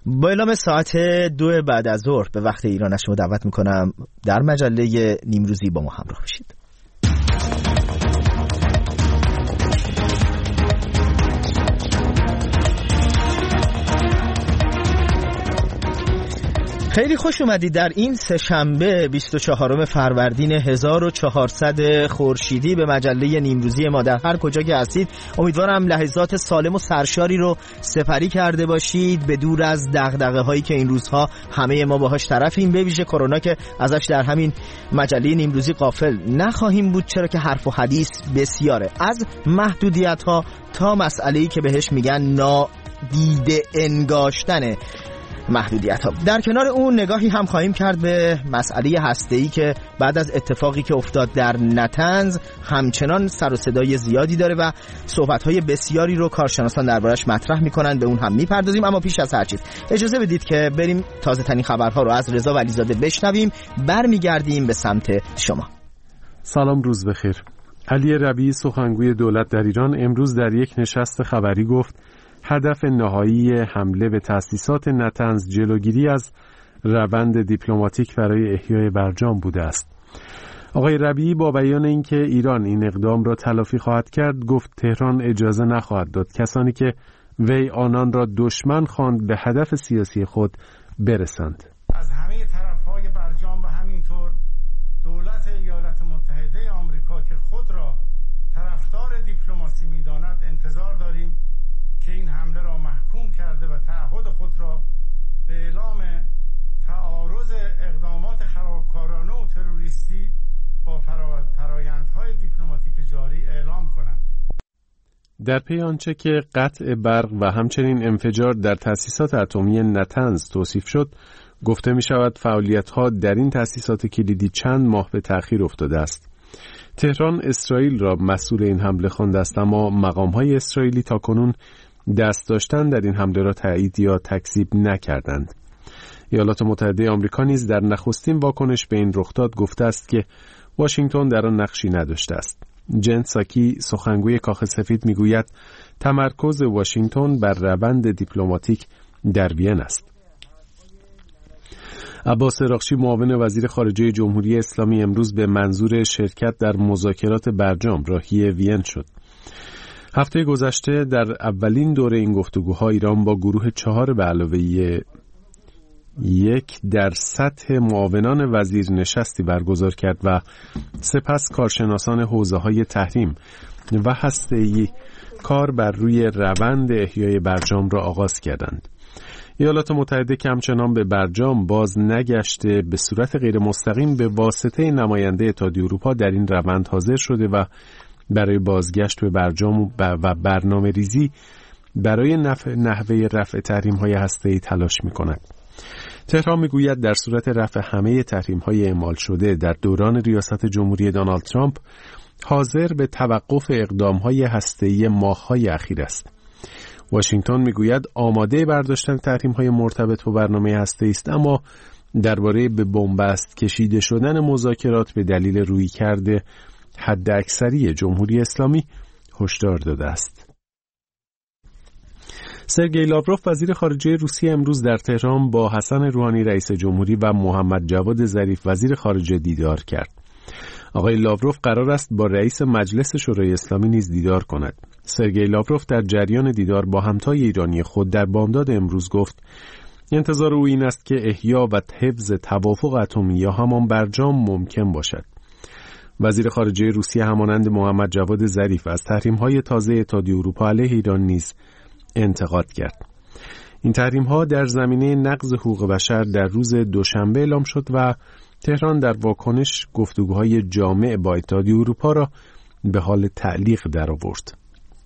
با اعلام ساعت 2 بعد از ظهر به وقت ایران شما دعوت میکنم در مجله نیمروزی با ما همراه بشید. خیلی خوش اومدید در این سه‌شنبه 24 فروردین 1400 خورشیدی به مجله نیمروزی ما. در هر کجا که هستید امیدوارم لحظات سالم و سرشاری رو سپری کرده باشید، به دور از دغدغه هایی که این روزها همه ما باهاش طرفیم، به ویژه کرونا که ازش در همین مجله نیمروزی غافل نخواهیم بود، چرا که حرف و حدیث بسیاره، از محدودیت ها تا مسئله‌ای که بهش میگن نادیده انگاشتن محدودیت ها. در کنار اون نگاهی هم خواهیم کرد به مسئله هسته‌ای که بعد از اتفاقی که افتاد در نتنز همچنان سر و صدای زیادی داره و صحبت‌های بسیاری رو کارشناسان دربارش مطرح می‌کنن، به اون هم می‌پردازیم. اما پیش از هر چیز اجازه بدید که بریم تازه ترین خبرها رو از رضا ولیزاده بشنویم، برمیگردیم به سمت شما. سلام، روز بخیر. علی ربیعی سخنگوی دولت در ایران امروز در یک نشست خبری گفت هدف نهایی حمله به تأسیسات نتنز جلوگیری از روند دیپلماتیک برای احیای برجام بوده است. آقای ربیعی با بیان اینکه ایران این اقدام را تلافی خواهد کرد، گفت تهران اجازه نخواهد داد کسانی که وی آنان را دشمن خواند به هدف سیاسی خود برسند. از همه طرف‌های برجام و همینطور دولت ایالات متحده آمریکا که خود را طرفدار دیپلماسی می‌داند انتظار داریم که این حمله را محکوم کرده و تعهد خود را به اعلام تعارض اقدامات خرابکارانه و تروریستی با فرآیندهای دیپلماتیک جاری اعلام کنند. در پی آنچه که قطع برق و همچنین انفجار در تأسیسات اتمی نتنز توصیف شد، گفته می شود فعالیت‌ها در این تأسیسات کلیدی چند ماه به تأخیر افتاده است. تهران اسرائیل را مسئول این حمله خوانده است، اما مقام‌های اسرائیلی تاکنون دست داشتن در این حمله را تایید یا تکذیب نکردند. ایالات متحده آمریکا نیز در نخستین واکنش به این رخداد گفته است که واشنگتن در آن نقشی نداشته است. جن ساکی سخنگوی کاخ سفید میگوید تمرکز واشنگتن بر روند دیپلماتیک در وین است. عباس اراغچی معاون وزیر خارجه جمهوری اسلامی امروز به منظور شرکت در مذاکرات برجام راهی وین شد. هفته گذشته در اولین دوره این گفتگوها ایران با گروه 4 به علاوه 1 در سطح معاونان وزیر نشستی برگزار کرد و سپس کارشناسان حوزه‌های تحریم و هسته‌ای کار بر روی روند احیای برجام را آغاز کردند. ایالات متحده که همچنان به برجام باز نگشته، به صورت غیر مستقیم به واسطه نماینده اتحادیه اروپا در این روند حاضر شده و برای بازگشت به برجام و برنامه ریزی برای نحوه رفع تحریم‌های هسته‌ای تلاش می‌کند. تهران می‌گوید در صورت رفع همه تحریم‌های اعمال شده در دوران ریاست جمهوری دونالد ترامپ حاضر به توقف اقدام‌های هسته‌ای ماه‌های اخیر است. واشنگتن می‌گوید آماده برداشتن تحریم‌های مرتبط با برنامه هسته‌ای است، اما درباره به بنبست کشیده شدن مذاکرات به دلیل رویکرد حد اکثری جمهوری اسلامی هشدار داده است. سرگئی لاوروف وزیر خارجه روسیه امروز در تهران با حسن روحانی رئیس جمهوری و محمد جواد ظریف وزیر خارجه دیدار کرد. آقای لاوروف قرار است با رئیس مجلس شورای اسلامی نیز دیدار کند. سرگئی لاوروف در جریان دیدار با همتای ایرانی خود در بامداد امروز گفت انتظار او این است که احیا و حفظ توافق اتمی یا همان برجام ممکن باشد. وزیر خارجه روسیه همانند محمد جواد ظریف از تحریم‌های تازه اتحادیه اروپا علیه ایران نیز انتقاد کرد. این تحریم‌ها در زمینه نقض حقوق بشر در روز دوشنبه اعلام شد و تهران در واکنش گفتگوهای جامع با اتحادیه اروپا را به حال تعلیق درآورد.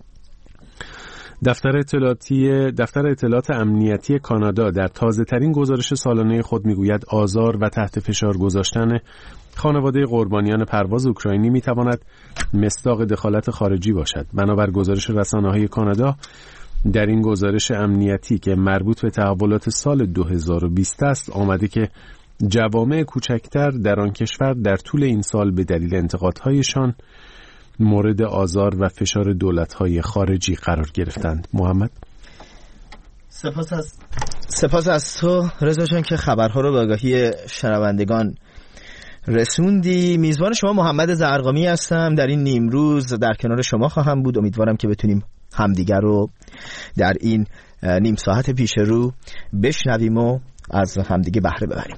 دفتر اطلاعات امنیتی کانادا در تازه‌ترین گزارش سالانه خود می‌گوید آزار و تحت فشار گذاشتن خانواده قربانیان پرواز اوکراینی می‌تواند مصداق دخالت خارجی باشد. بنابر گزارش رسانه‌های کانادا در این گزارش امنیتی که مربوط به تحولات سال 2020 است آمده که جوامع کوچکتر در آن کشور در طول این سال به دلیل انتقادهایشان مورد آزار و فشار دولت‌های خارجی قرار گرفتند. محمد، سپاس از سپاس از تو رضا جان که خبرها رو به آگاهی شنوندگان رسوندی. میزبان شما محمد زرقامی هستم. در این نیمروز در کنار شما خواهم بود. امیدوارم که بتونیم همدیگر رو در این نیم ساعت پیش رو بشنویم و از همدیگه بهره ببریم.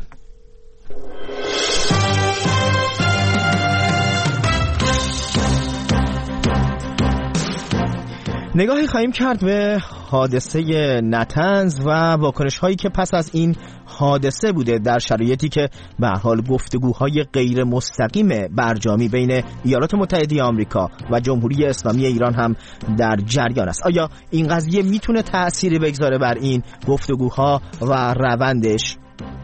نگاهی خواهیم کرد به حادثه نطنز و واکنش هایی که پس از این حادثه بوده در شرایطی که به هر حال گفتگوهای غیر مستقیم برجامی بین ایالات متحده آمریکا و جمهوری اسلامی ایران هم در جریان است. آیا این قضیه میتونه تأثیری بگذاره بر این گفتگوها و روندش؟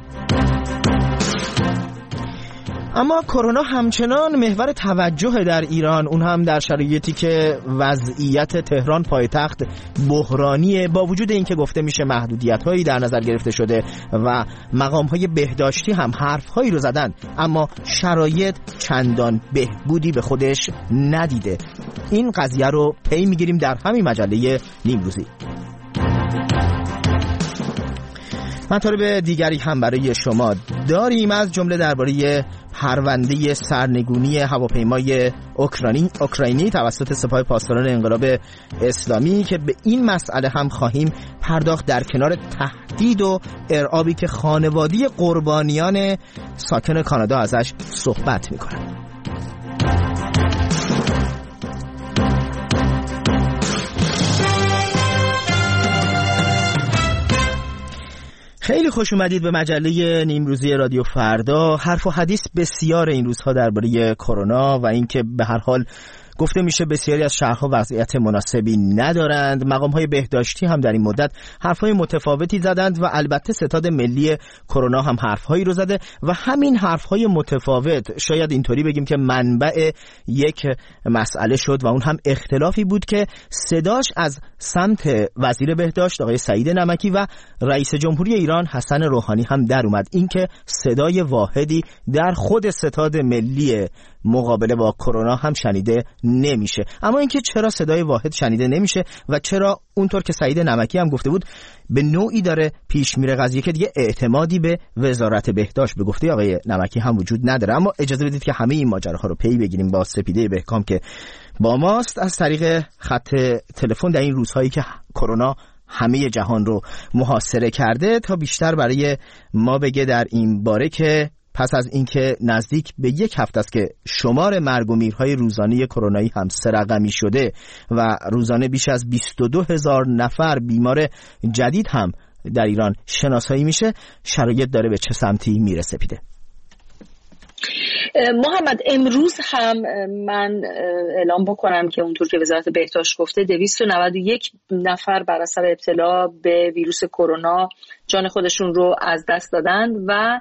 اما کرونا همچنان محور توجه در ایران، اون هم در شرایطی که وضعیت تهران پایتخت بحرانیه، با وجود اینکه گفته میشه محدودیت‌هایی در نظر گرفته شده و مقام‌های بهداشتی هم حرف‌هایی رو زدن، اما شرایط چندان بهبودی به خودش ندیده. این قضیه رو پی میگیریم در همین مجله نیمروزی. مطالب دیگری هم برای شما داریم، از جمله درباره پرونده سرنگونی هواپیمای اوکراینی توسط سپاه پاسداران انقلاب اسلامی که به این مسئله هم خواهیم پرداخت، در کنار تهدید و ارعابی که خانواده قربانیان ساکن کانادا ازش صحبت می‌کنند. خیلی خوش اومدید به مجله نیمروزی رادیو فردا. حرف و حدیث بسیار این روزها درباره کرونا و اینکه به هر حال گفته میشه بسیاری از شهرها وضعیت مناسبی ندارند. مقام‌های بهداشتی هم در این مدت حرف‌های متفاوتی زدند و البته ستاد ملی کرونا هم حرف‌هایی رو زده و همین حرف‌های متفاوت شاید اینطوری بگیم که منبع یک مسئله شد و اون هم اختلافی بود که صداش از سمت وزیر بهداشت آقای سعید نمکی و رئیس جمهوری ایران حسن روحانی هم در اومد، اینکه صدای واحدی در خود ستاد ملی مقابله با کرونا هم شنیده نمیشه. اما اینکه چرا صدای واحد شنیده نمیشه و چرا اونطور که سعید نمکی هم گفته بود به نوعی داره پیش میره قضیه که دیگه اعتمادی به وزارت بهداشت به گفته آقای نمکی هم وجود نداره. اما اجازه بدید که همه این ماجراها رو پی بگیریم با سپیده بهکام که با ماست از طریق خط تلفن در این روزهایی که کرونا همه جهان رو محاصره کرده تا بیشتر برای ما بگه در این باره که پس از اینکه نزدیک به 1 هفته است که شمار مرگ و میرهای روزانه کرونایی هم 3 رقمی شده و روزانه بیش از 22,000 نفر بیمار جدید هم در ایران شناسایی میشه، شرایط داره به چه سمتی میره سپیده؟ محمد، امروز هم من اعلام بکنم که اونطور که وزارت بهداشت گفته 291 نفر بر اثر ابتلا به ویروس کرونا جان خودشون رو از دست دادن و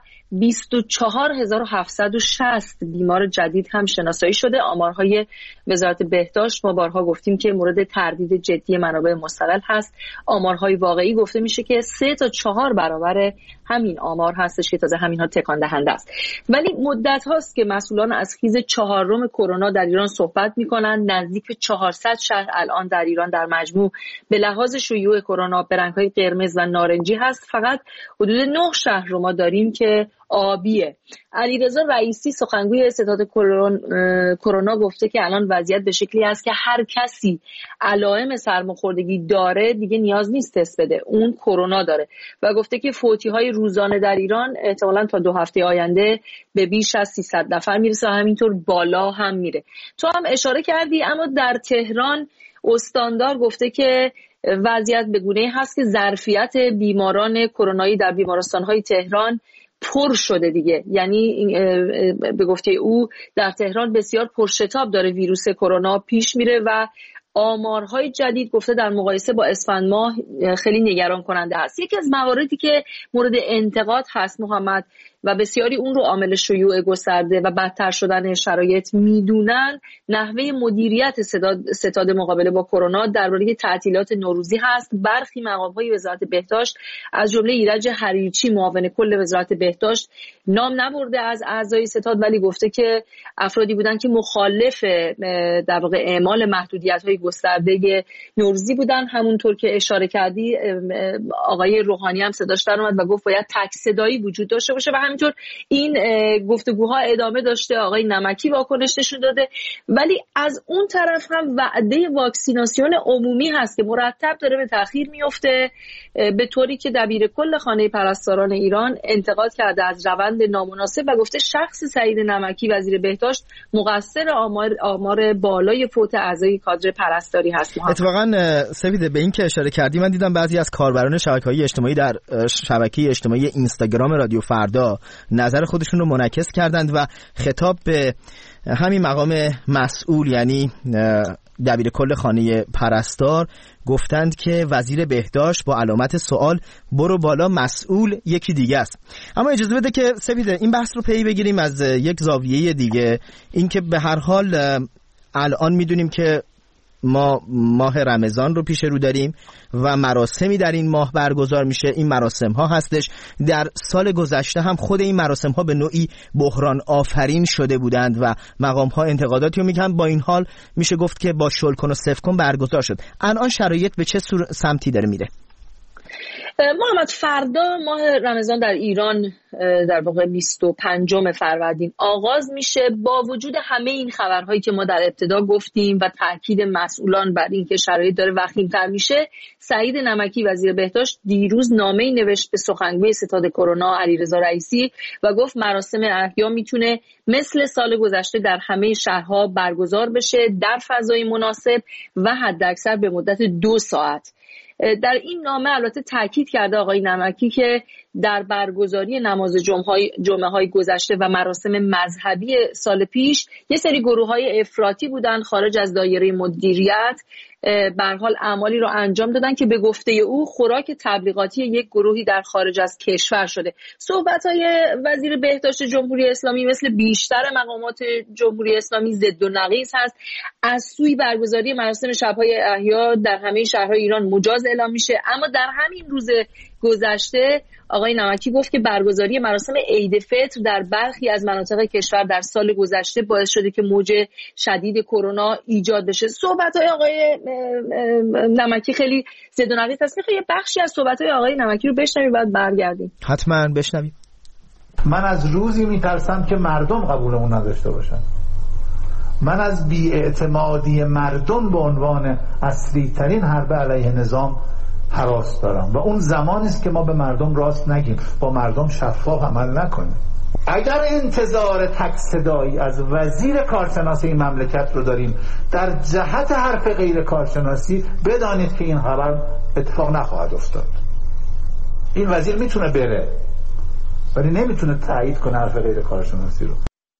24760 بیمار جدید هم شناسایی شده. آمارهای وزارت بهداشت ما بارها گفتیم که مورد تردید جدی منابع مستقل هست. آمارهای واقعی گفته میشه که 3 تا 4 برابر همین آمار هستش که تازه همینها تکان دهنده است. ولی مدت هاست که مسئولان از خیز 4م کرونا در ایران صحبت میکنن. نزدیک به 400 شهر الان در ایران در مجموع به لحاظ شیوع کرونا به رنگ‌های قرمز و نارنجی هست. فقط حدود 9 شهر رو ما داریم که آبیه. علیرضا رئیسی سخنگوی ستاد کرونا گفته که الان وضعیت به شکلی است که هر کسی علائم سرماخوردگی داره دیگه نیاز نیست تست بده، اون کرونا داره و گفته که فوتی‌های روزانه در ایران احتمالاً تا 2 هفته آینده به بیش از 300 نفر میرسه و همینطور بالا هم میره. تو هم اشاره کردی، اما در تهران استاندار گفته که وضعیت به گونه‌ای هست که ظرفیت بیماران کرونایی در بیمارستان‌های تهران پر شده دیگه. یعنی به گفته او در تهران بسیار پرشتاب داره ویروس کرونا پیش میره و آمارهای جدید گفته در مقایسه با اسفند ماه خیلی نگران کننده است. یکی از مواردی که مورد انتقاد هست محمد و بسیاری اون رو عامل شیوع گسترده و بدتر شدن شرایط میدونن، نحوه مدیریت ستاد مقابله با کرونا درباره تعطیلات نوروزی هست. برخی مقام‌های وزارت بهداشت از جمله ایرج حریچی معاون کل وزارت بهداشت نام نبرده از اعضای ستاد، ولی گفته که افرادی بودن که مخالف در واقع اعمال محدودیت‌های گسترده نوروزی بودن. همونطور که اشاره کردی آقای روحانی هم صداش در اومد و گفت باید تک صدایی وجود داشته باشه و همینطور این گفتگوها ادامه داشته. آقای نمکی واکنش نشون داده، ولی از اون طرف هم وعده واکسیناسیون عمومی هست که مرتب داره به تأخیر میفته، به طوری که دبیر کل خانه پرستاران ایران انتقاد کرده از روند نامناسب و گفته شخص سعید نمکی وزیر بهداشت مقصر آمار بالای فوت اعضای کادر پرستاری هست. اتفاقا سپیده به این که اشاره کردی، من دیدم بعضی از کاربران شبکه‌های اجتماعی در شبکه اجتماعی اینستاگرام رادیو فردا نظر خودشون رو منعکس کردند و خطاب به همین مقام مسئول، یعنی دبیر کل خانه پرستار، گفتند که وزیر بهداشت با علامت سوال برو بالا، مسئول یکی دیگه است. اما اجازه بده که سپیده این بحث رو پی بگیریم از یک زاویه دیگه، این که به هر حال الان میدونیم که ما ماه رمضان رو پیش رو داریم و مراسمی در این ماه برگزار میشه. این مراسم ها هستش در سال گذشته هم خود این مراسم ها به نوعی بحران آفرین شده بودند و مقام ها انتقاداتی رو میکنن. با این حال میشه گفت که با شل کن و صفر کن برگزار شد. الان شرایط به چه سمتی داره میره؟ محمد، فردا ماه رمضان در ایران در واقع 25 فروردین آغاز میشه. با وجود همه این خبرهایی که ما در ابتدا گفتیم و تاکید مسئولان بر این که شرایط داره وخیم‌تر میشه، سعید نمکی وزیر بهداشت دیروز نامه‌ای نوشت به سخنگوی ستاد کرونا علیرضا رئیسی و گفت مراسم احیا میتونه مثل سال گذشته در همه شهرها برگزار بشه در فضای مناسب و حداکثر به مدت 2 ساعت. در این نامه البته تاکید کرده آقای نمکی که در برگزاری نماز جمعه های گذشته و مراسم مذهبی سال پیش یه سری گروه های افراطی بودن خارج از دایره مدیریت، به هر حال اعمالی رو انجام دادن که به گفته او خوراک تبلیغاتی یک گروهی در خارج از کشور شده. صحبت‌های وزیر بهداشت جمهوری اسلامی مثل بیشتر مقامات جمهوری اسلامی ضد و نقیض هست. از سوی برگزاری مراسم شب‌های احیا در همه شهرهای ایران مجاز اعلام میشه، اما در همین روز گذشته آقای نمکی گفت که برگزاری مراسم عید فطر در برخی از مناطق کشور در سال گذشته باعث شده که موج شدید کرونا ایجاد بشه. صحبت‌های آقای نمکی خیلی ضد و نقیض است. می‌خوام یه بخشی از صحبت‌های آقای نمکی رو بشنویم بعد برگردیم. حتما بشنویم. من از روزی میترسم که مردم قبولمون نداشته باشن. من از بی‌اعتمادی مردم به عنوان اصلی ترین حرب علیه نظام هراس دارم و اون زمانی است که ما به مردم راست نگیم، با مردم شفاف عمل نکنیم. اگر انتظار تک صدایی از وزیر کارشناسی این مملکت رو داریم در جهت حرف غیر کارشناسی، بدانید که این خبر اتفاق نخواهد افتاد. این وزیر میتونه بره ولی نمیتونه تایید کنه حرف غیر کارشناسی رو.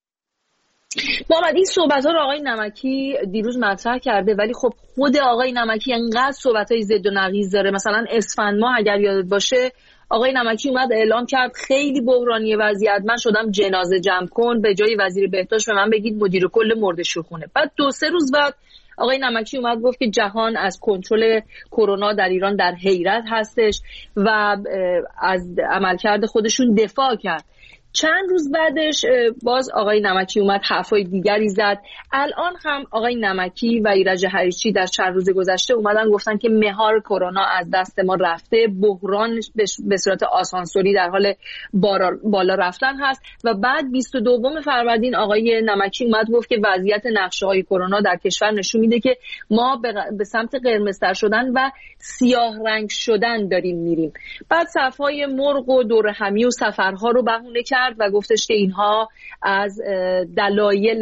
محمد، این صحبت‌ها رو آقای نمکی دیروز مطرح کرده، ولی خب خود آقای نمکی انقدر صحبت‌های ضد و نقیض داره. مثلا اسفند ماه اگر یادت باشه آقای نمکی اومد اعلام کرد خیلی بحرانی وضعیت، من شدم جنازه جمع کن، به جای وزیر بهداشت به من بگید مدیر کل مرده‌شورخونه. بعد 2-3 روز بعد آقای نمکی اومد گفت که جهان از کنترل کرونا در ایران در حیرت هستش و از عملکرد خودشون دفاع کرد. چند روز بعدش باز آقای نمکی اومد حرفای دیگری زد. الان هم آقای نمکی و ایرج حریچی در چند روز گذشته اومدن گفتن که مهار کرونا از دست ما رفته، بحران به صورت آسانسوری در حال بالا رفتن هست. و بعد 22 فروردین آقای نمکی اومد گفت که وضعیت نقشه‌های کرونا در کشور نشون میده که ما به سمت قرمزتر شدن و سیاه رنگ شدن داریم میریم. بعد صفهای مرغ و دور همی و سفرها رو بهونه کرد و گفتش که اینها از دلایل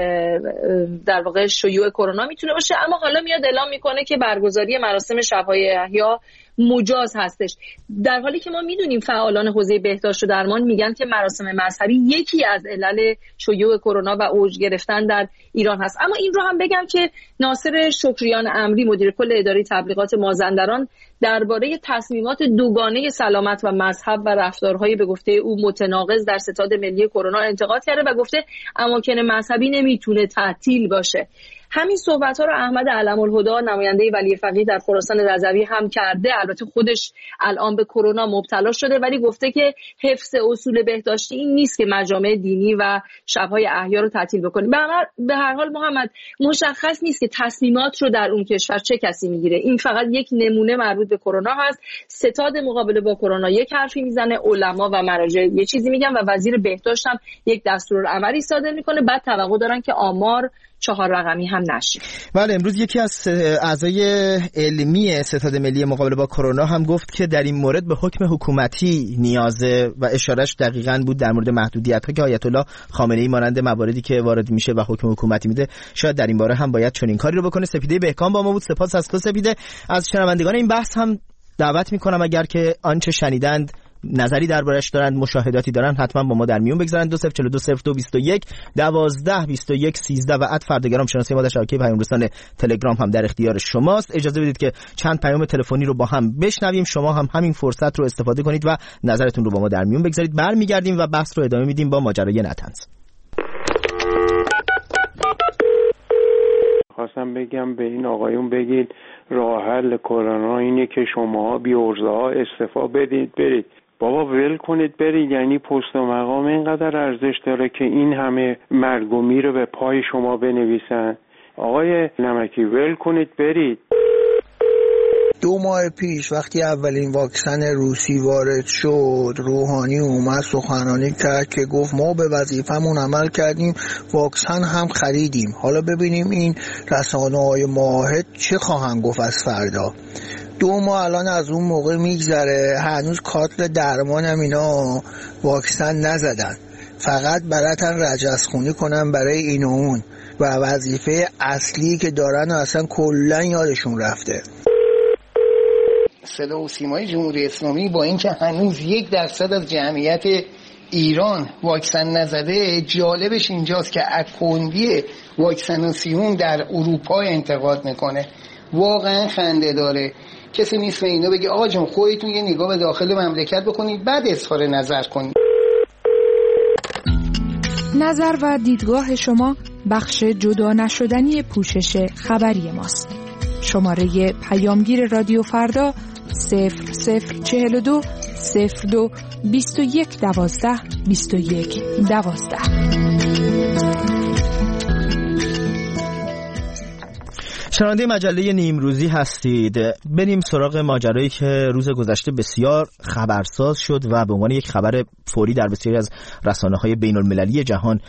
در واقع شیوع کرونا میتونه باشه. اما حالا میاد اعلام میکنه که برگزاری مراسم شب‌های احیا مجاز هستش، در حالی که ما میدونیم فعالان حوزه بهداشت و درمان میگن که مراسم مذهبی یکی از علل شیوع کرونا و اوج گرفتن در ایران هست. اما این رو هم بگم که ناصر شکریان امری مدیر کل اداره تبلیغات مازندران درباره تصمیمات دوگانه سلامت و مذهب و رفتارهای به گفته او متناقض در ستاد ملی کرونا انتقاد کرده و گفته اماکن مذهبی نمیتونه تعطیل باشه. همین صحبت‌ها رو احمد علم‌الهدی نماینده ولی فقیه در خراسان رضوی هم کرده. البته خودش الان به کرونا مبتلا شده ولی گفته که حفظ اصول بهداشتی این نیست که مجامع دینی و شب‌های احیا رو تعطیل بکنیم. به هر حال محمد مشخص نیست که تصمیمات رو در اون کشور چه کسی میگیره. این فقط یک نمونه مربوط به کرونا هست. ستاد مقابله با کرونا یک حرفی میزنه، علما و مراجع یه چیزی میگن و وزیر بهداشت هم یک دستورالعملی صادر میکنه. بعد توقع دارن که آمار 4 رقمی هم نشه. بله، امروز یکی از اعضای علمی ستاد ملی مقابله با کرونا هم گفت که در این مورد به حکم حکومتی نیازه و اشارش دقیقاً بود در مورد محدودیت‌ها که آیت الله خامنه‌ای مانند مواردی که وارد میشه و حکم حکومتی میده شاید در این باره هم باید چنین کاری رو بکنه. سپیده بهکام با ما بود. سپاس از تو سپیده. از شنوندگان این بحث هم دعوت میکنم اگر که آنچه شنیدند نظری دربارش دارند، مشاهداتی دارند، حتما با ما در میون بگذارند. 20420221 122113 و @فردگرام شناسی ما در شبکه پیام رسان تلگرام هم در اختیار شماست. اجازه بدید که چند پیام تلفنی رو با هم بشنویم، شما هم همین فرصت رو استفاده کنید و نظرتون رو با ما در میون بگذارید. برمیگردیم و بحث رو ادامه میدیم با ماجرای نطنز. خواستم بگم به این آقایون بگید راه حل کرونا اینه که شما بی عرضه‌ها استعفا بدید برید. بابا ول کنید برید. یعنی پست و مقام اینقدر ارزش داره که این همه مرگ و میر رو به پای شما بنویسن؟ آقای نمکی ول کنید برید. 2 ماه پیش وقتی اولین واکسن روسی وارد شد، روحانی اومد سخنرانی کرد که گفت ما به وظیفمون عمل کردیم، واکسن هم خریدیم. حالا ببینیم این رسانه‌های معاهد چه خواهند گفت از فردا. 2 ماه الان از اون موقع میگذره، هنوز کادر درمان هم اینا واکسن نزدن، فقط براتن رجزخونی کنن برای این و اون و وظیفه اصلی که دارن اصلا کلا یادشون رفته. صدا و سیمای جمهوری اسلامی با اینکه هنوز 1% از جمعیت ایران واکسن نزده، جالبش اینجاست که اکوندی واکسناسیون در اروپا انتقاد میکنه. واقعا خنده داره. کسی نیست اینو بگه آقا جون خودتون یه نگاه به داخل مملکت بکنید بعد اظهار نظر کنید. نظر و دیدگاه شما بخش جدا نشدنی پوشش خبری ماست. شماره پیامگیر رادیو فردا 0042 02 21 12 21 12. شنونده مجله نیمروزی هستید. بریم سراغ ماجرایی که روز گذشته بسیار خبرساز شد و به عنوان یک خبر فوری در بسیاری از رسانه‌های بین‌المللی جهان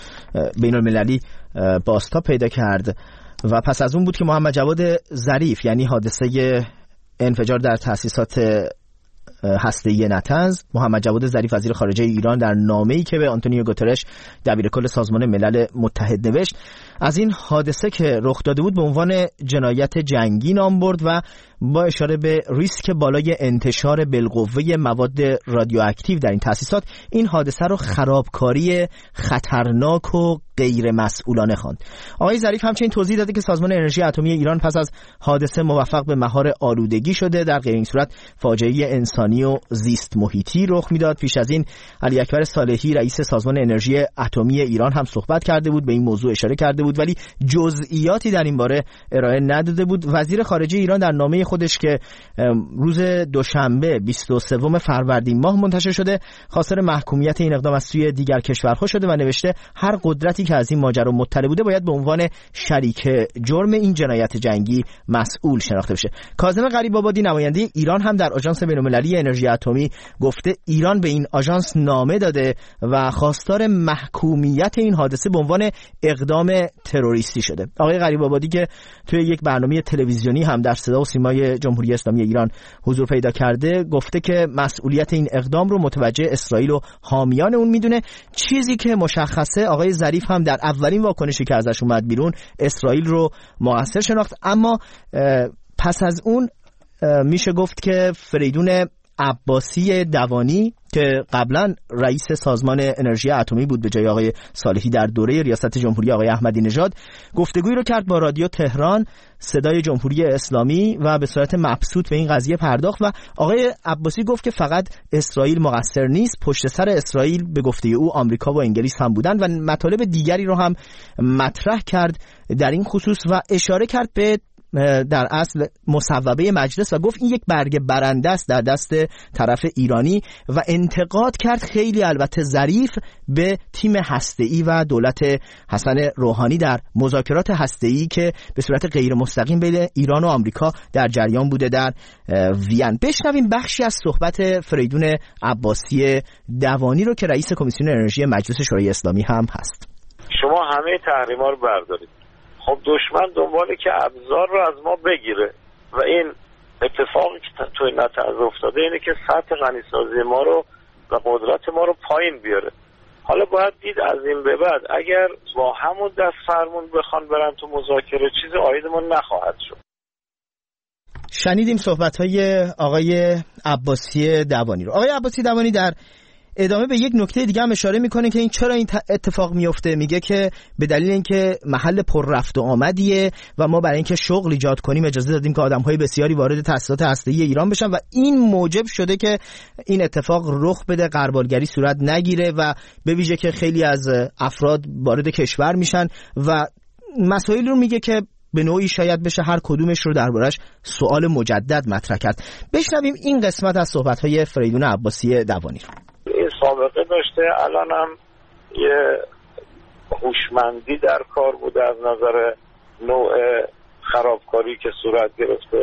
بازتاب پیدا کرد و پس از اون بود که محمد جواد ظریف، یعنی حادثه انفجار در تأسیسات هسته‌ای نطنز، محمد جواد ظریف وزیر خارجه ایران در نامه‌ای که به آنتونیو گوترش دبیرکل سازمان ملل متحد نوشت، از این حادثه که رخ داده بود به عنوان جنایت جنگی نام برد و با اشاره به ریسک بالای انتشار بالقوه مواد رادیواکتیو در این تأسیسات، این حادثه رو خرابکاری خطرناک و غیر مسئولانه خواند. آقای ظریف همچنین توضیح داده که سازمان انرژی اتمی ایران پس از حادثه موفق به مهار آلودگی شده، در غیر این صورت فاجعه انسانی و زیست محیطی رخ میداد. پیش از این علی اکبر صالحی رئیس سازمان انرژی اتمی ایران هم صحبت کرده بود، به این موضوع اشاره کرده بود ولی جزئیاتی در این باره ارائه نداده بود. وزیر خارجه ایران در نامه خودش که روز دوشنبه 23 فروردین ماه منتشر شده، خواستار محکومیت این اقدام از سوی دیگر کشورها شده و نوشته هر قدرتی که از این ماجرا مطلع بوده باید به عنوان شریک جرم این جنایت جنگی مسئول شناخته بشه. کاظم غریب‌آبادی نماینده ایران هم در آژانس بین‌المللی انرژی اتمی گفته ایران به این آژانس نامه داده و خواستار محکومیت این حادثه به عنوان اقدام تروریستی شده. آقای غریب‌آبادی که توی یک برنامه تلویزیونی هم در صدا و سیمای جمهوری اسلامی ایران حضور پیدا کرده، گفته که مسئولیت این اقدام رو متوجه اسرائیل و حامیان اون میدونه. چیزی که مشخصه، آقای ظریف هم در اولین واکنشی که ازش اومد بیرون اسرائیل رو مقصر شناخت، اما پس از اون میشه گفت که فریدون عباسی دوانی که قبلا رئیس سازمان انرژی اتمی بود به جای آقای صالحی در دوره ریاست جمهوری آقای احمدی نژاد، گفتگویی رو کرد با رادیو تهران صدای جمهوری اسلامی و به صورت مبسوط به این قضیه پرداخت و آقای عباسی گفت که فقط اسرائیل مقصر نیست، پشت سر اسرائیل به گفته او آمریکا و انگلیس هم بودن و مطالب دیگری رو هم مطرح کرد در این خصوص و اشاره کرد به در اصل مصوبه مجلس و گفت این یک برگ برنده است در دست طرف ایرانی و انتقاد کرد خیلی البته ظریف به تیم هسته‌ای و دولت حسن روحانی در مذاکرات هسته‌ای که به صورت غیر مستقیم بین ایران و آمریکا در جریان بوده در وین. بشنویم بخشی از صحبت فریدون عباسی دوانی رو که رئیس کمیسیون انرژی مجلس شورای اسلامی هم هست. شما همه تحریم‌ها رو بردارید، خب دشمن دنباله که ابزار رو از ما بگیره و این اتفاقی که توی نتایج افتاده اینه که سطح غنیسازی ما رو و قدرت ما رو پایین بیاره. حالا باید دید از این به بعد اگر با همون دست فرمون بخوان برن تو مذاکره چیز عایدمون نخواهد شد. شنیدیم صحبت‌های آقای عباسی دوانی رو. آقای عباسی دوانی در ادامه به یک نکته دیگه هم اشاره میکنه که این چرا این اتفاق میفته. میگه که به دلیل اینکه محل پر رفت و آمدیه و ما برای اینکه شغل ایجاد کنیم اجازه دادیم که آدم‌های بسیاری وارد تأسیسات هسته‌ای ایران بشن و این موجب شده که این اتفاق رخ بده، غربالگری صورت نگیره و به ویژه که خیلی از افراد وارد کشور میشن و مسائل رو میگه که به نوعی شاید بشه هر کدومش رو دربارش سوال مجدد مطرح کرد. بشنویم این قسمت از صحبت‌های فریدون عباسی دوانی رو. این سابقه داشته، الان هم یه هوشمندی در کار بوده از نظر نوع خرابکاری که صورت گرفته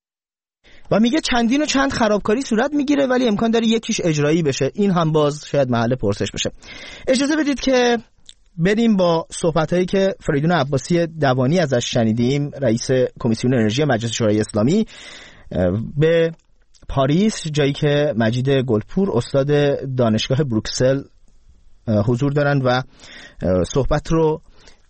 و میگه چندین و چند خرابکاری صورت میگیره ولی امکان داره یکیش اجرایی بشه. این هم باز شاید محل پرسش بشه. اجازه بدید که بریم با صحبتایی که فریدون عباسی دوانی ازش شنیدیم، رئیس کمیسیون انرژی مجلس شورای اسلامی، به پاریس، جایی که مجید گلپور استاد دانشگاه بروکسل حضور دارن و صحبت رو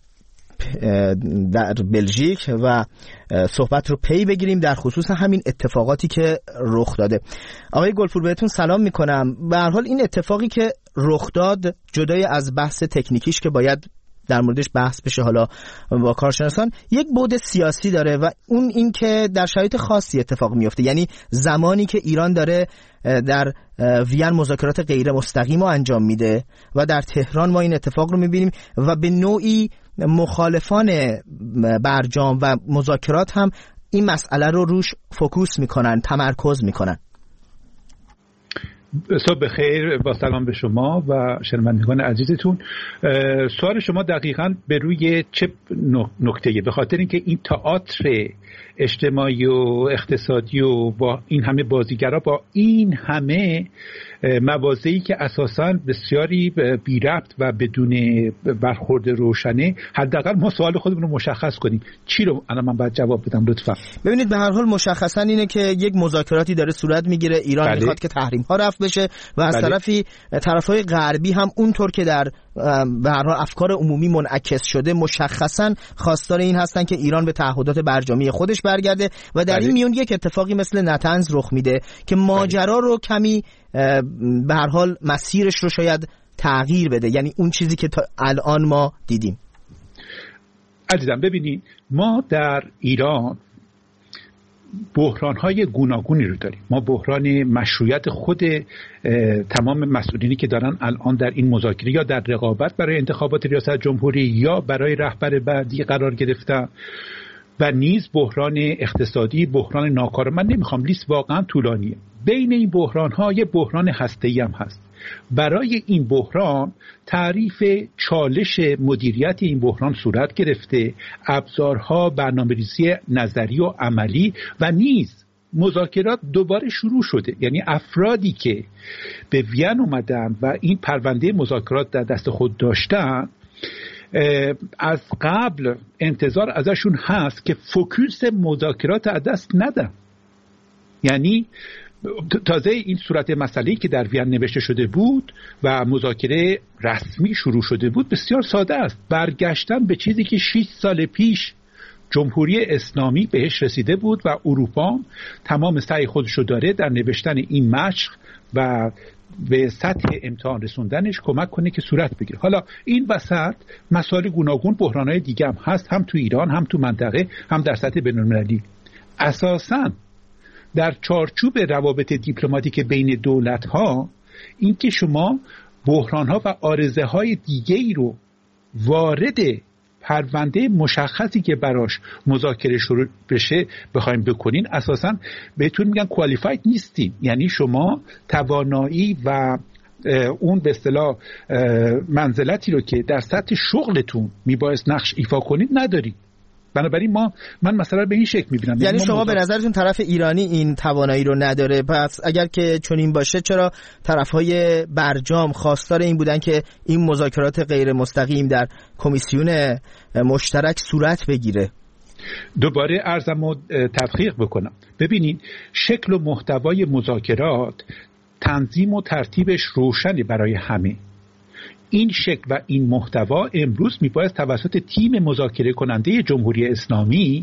در بلژیک و صحبت رو پی بگیریم در خصوص همین اتفاقاتی که رخ داده. آقای گلپور بهتون سلام میکنم. به هر حال این اتفاقی که رخ داد جدای از بحث تکنیکیش که باید در موردش بحث بشه حالا با کارشناسان، یک بعد سیاسی داره و اون این که در شرایط خاصی اتفاق میفته، یعنی زمانی که ایران داره در وین مذاکرات غیر مستقیم رو انجام میده و در تهران ما این اتفاق رو میبینیم و به نوعی مخالفان برجام و مذاکرات هم این مسئله رو روش فوکوس میکنن، تمرکز میکنن. صبح بخیر، با سلام به شما و شنوندگان عزیزتون. سوال شما دقیقاً به روی چه نکته‌ای؟ به خاطر اینکه این تئاتر اجتماعی و اقتصادی و با این همه بازیگرا، با این همه موازی که اساساً بسیاری بی ربط و بدون برخورد روشنه، حداقل ما سوال خودمون رو مشخص کنیم. چی رو الان من باید جواب بدم لطفا؟ ببینید، به هر حال مشخصاً اینه که یک مذاکراتی داره صورت میگیره، ایران میخواد که تحریم ها رفع بشه و از طرفی طرفهای غربی هم اونطور که در به هر حال افکار عمومی منعکس شده مشخصاً خواستار این هستن که ایران به تعهدات برجامی خودش برگرده و در این میون یک اتفاقی مثل نتنز رخ میده که ماجرا رو کمی به هر حال مسیرش رو شاید تغییر بده، یعنی اون چیزی که تا الان ما دیدیم. عزیزم ببینید، ما در ایران بحران‌های گوناگونی رو داریم. ما بحران مشروعیت خود تمام مسئولینی که دارن الان در این مذاکره یا در رقابت برای انتخابات ریاست جمهوری یا برای رهبر بعدی قرار گرفتن و نیز بحران اقتصادی، بحران ناکار. من نمیخوام، لیست واقعا طولانیه. بین این بحران‌ها یه بحران هسته‌ای هم هست. برای این بحران تعریف چالش مدیریت این بحران صورت گرفته، ابزارها، برنامه‌ریزی نظری و عملی و نیز مذاکرات دوباره شروع شده. یعنی افرادی که به وین اومدن و این پرونده مذاکرات در دست خود داشتن، از قبل انتظار ازشون هست که فوکوس مذاکرات از دست ندن. یعنی تازه این صورت مسئله‌ای که در وین نوشته شده بود و مذاکره رسمی شروع شده بود بسیار ساده است. برگشتن به چیزی که 6 سال پیش جمهوری اسلامی بهش رسیده بود و اروپا تمام سعی خودش رو داره در نوشتن این مشق و به سطح امتحان رسوندنش کمک کنه که صورت بگیره. حالا این وسط مسائل گوناگون، بحران‌های دیگه هم هست، هم تو ایران، هم تو منطقه، هم در سطح بین‌المللی. اساساً در چارچوب روابط دیپلماتیک بین دولت‌ها این که شما بحران‌ها و عارضه‌های دیگه‌ای رو وارد پرونده مشخصی که براش مذاکره شروع بشه بخوایم بکنین، اساساً بهتون میگن کوالیفاید نیستین. یعنی شما توانایی و اون به اصطلاح منزلتی رو که در سطح شغلتون میبایست نقش ایفا کنید ندارید. بنابراین من مثلا به این شکل میبینم. یعنی شما به نظرتون طرف ایرانی این توانایی رو نداره؟ پس اگر که چنین باشه چرا طرفهای برجام خواستار این بودن که این مذاکرات غیر مستقیم در کمیسیون مشترک صورت بگیره؟ دوباره عرضمو تدقیق بکنم. ببینید شکل و محتوای مذاکرات تنظیم و ترتیبش روشنه برای همه. این شکل و این محتوا امروز میباید توسط تیم مذاکره کننده جمهوری اسلامی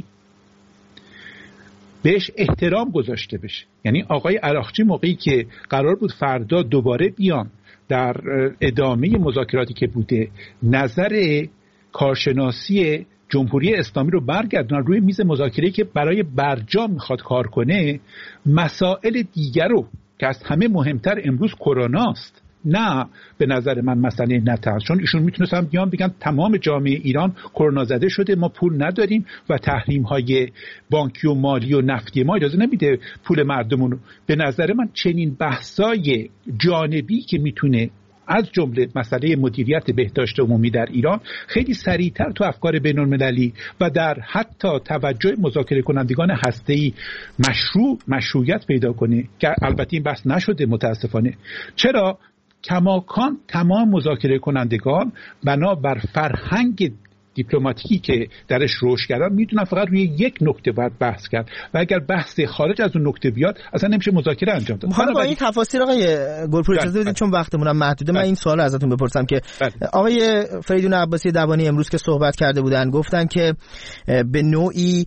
بهش احترام گذاشته بشه. یعنی آقای عراقچی موقعی که قرار بود فردا دوباره بیان در ادامه مذاکراتی که بوده نظر کارشناسی جمهوری اسلامی رو برگردونن روی میز مذاکره که برای برجام میخواد کار کنه، مسائل دیگر رو که از همه مهمتر امروز کروناست، نه به نظر من مسئله نتنز، چون ایشون میتونستن بیان بگن تمام جامعه ایران کرونا زده شده، ما پول نداریم و تحریم های بانکی و مالی و نفتی ما اجازه نمیده پول مردمون رو. به نظر من چنین بحثای جانبی که میتونه از جمله مسئله مدیریت بهداشت عمومی در ایران خیلی سریعتر تو افکار بین‌المللی و در حتی توجه مذاکره کنندگان هسته‌ای مشروعیت پیدا کنه، که البته این بحث نشده متاسفانه. چرا؟ کماکان تمام مذاکره کنندگان بنابر فرهنگ دیپلماتیکی که درش رشد کردن میدونن فقط روی یک نکته باید بحث کرد و اگر بحث خارج از اون نکته بیاد اصلا نمیشه مذاکره انجام داد. حالا با این تفاصیل آقای گلپور اجازه بدید چون وقتمون هم محدوده من این سوال ازتون بپرسم که آقای فریدون عباسی دوانی امروز که صحبت کرده بودن گفتن که به نوعی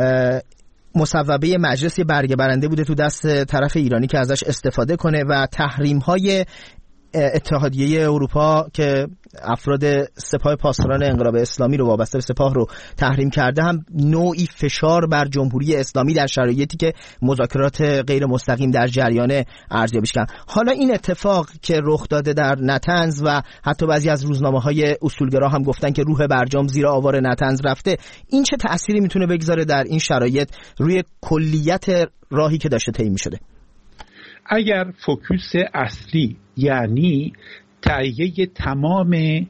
مصوبه مجلس برگه برنده بوده تو دست طرف ایرانی که ازش استفاده کنه و تحریم‌های اتحادیه اروپا که افراد سپاه پاسداران انقلاب اسلامی رو وابسته به سپاه رو تحریم کرده هم نوعی فشار بر جمهوری اسلامی در شرایطی که مذاکرات غیر مستقیم در جریان ارزیابیش کردن. حالا این اتفاق که رخ داده در نطنز و حتی بعضی از روزنامه‌های اصولگرا هم گفتن که روح برجام زیر آوار نطنز رفته، این چه تأثیری میتونه بگذاره در این شرایط روی کلیت راهی که داشته طی می‌شده؟ اگر فوکوس اصلی یعنی تهیه تمام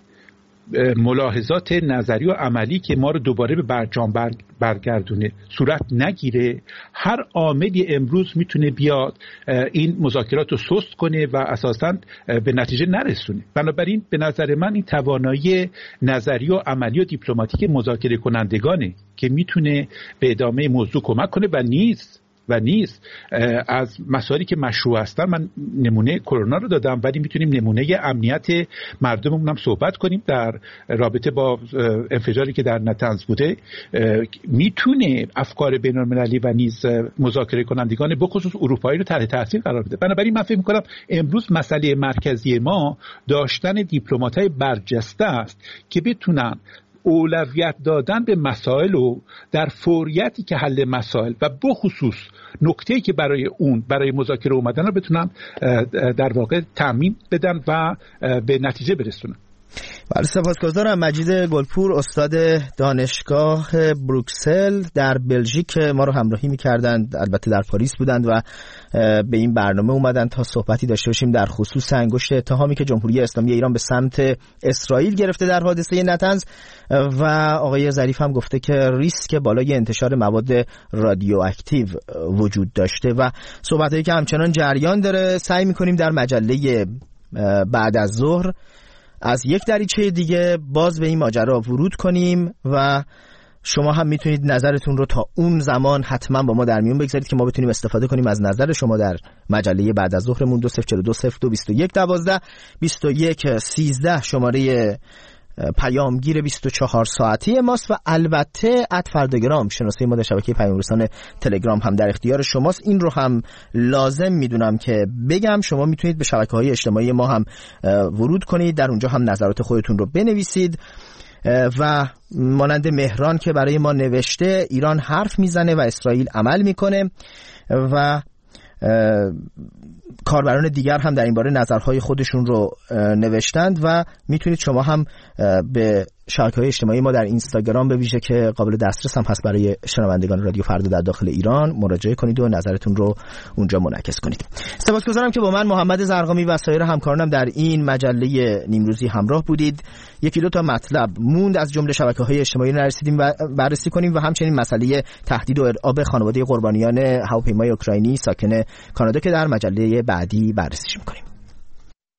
ملاحظات نظری و عملی که ما رو دوباره به برجام برگردونه صورت نگیره، هر عاملی امروز میتونه بیاد این مذاکرات رو سست کنه و اساساً به نتیجه نرسونه. بنابراین به نظر من این توانایی نظری و عملی و دیپلماتیک مذاکره کنندگانه که میتونه به ادامه موضوع کمک کنه و نیست از مسائلی که مشروع هستن. من نمونه کرونا رو دادم ولی میتونیم نمونه امنیت مردممون هم صحبت کنیم در رابطه با انفجاری که در نطنز بوده. میتونه افکار بین‌المللی و نیز مذاکره کنندگان بخصوص اروپایی رو تحت تاثیر قرار بده. بنابراین من فکر میکنم امروز مسئله مرکزی ما داشتن دیپلمات‌های برجسته است که بتونن اولویت دادن به مسائل و در فوریتی که حل مسائل و بخصوص نکته‌ای که برای مذاکره اومدن رو بتونن در واقع تامین بدن و به نتیجه برسونن. بله، سپاسگزارم. مجید گلپور استاد دانشگاه بروکسل در بلژیک ما رو همراهی می‌کردند، البته در پاریس بودند و به این برنامه اومدن تا صحبتی داشته باشیم در خصوص انگشت اتهامی که جمهوری اسلامی ایران به سمت اسرائیل گرفته در حادثه نطنز و آقای ظریف هم گفته که ریسک بالای انتشار مواد رادیواکتیو وجود داشته و صحبتایی که همچنان جریان داره. سعی می‌کنیم در مجله بعد از ظهر از یک دریچه دیگه باز به این ماجرا ورود کنیم و شما هم میتونید نظرتون رو تا اون زمان حتما با ما در میون بگذارید که ما بتونیم استفاده کنیم از نظر شما در مجله بعد از ظهرمون. 2042022112 2113 شماره پیامگیر 24 ساعتی ماست و البته @فرداگرام شناسه ما در شبکه پیام‌رسان تلگرام هم در اختیار شماست. این رو هم لازم میدونم که بگم، شما میتونید به شبکه‌های اجتماعی ما هم ورود کنید، در اونجا هم نظرات خودتون رو بنویسید و مانند مهران که برای ما نوشته ایران حرف میزنه و اسرائیل عمل میکنه و کاربران دیگر هم در این باره نظرهای خودشون رو نوشتند و میتونید شما هم به شبکه‌های اجتماعی ما در اینستاگرام به ویژه که قابل دسترس هم هست برای شنوندگان رادیو فردا در داخل ایران مراجعه کنید و نظرتون رو اونجا منعکس کنید. سپاسگزارم که با من محمد زرقامی و سایر همکارانم در این مجله نیمروزی همراه بودید. یکی دو تا مطلب موند از جمله شبکه‌های اجتماعی رو نرسیدیم و بررسی کنیم و همچنین مسئله تهدید و ارعاب خانواده قربانیان هواپیمای اوکراینی ساکن کانادا که در مجله بعدی بررسیش می‌کنیم.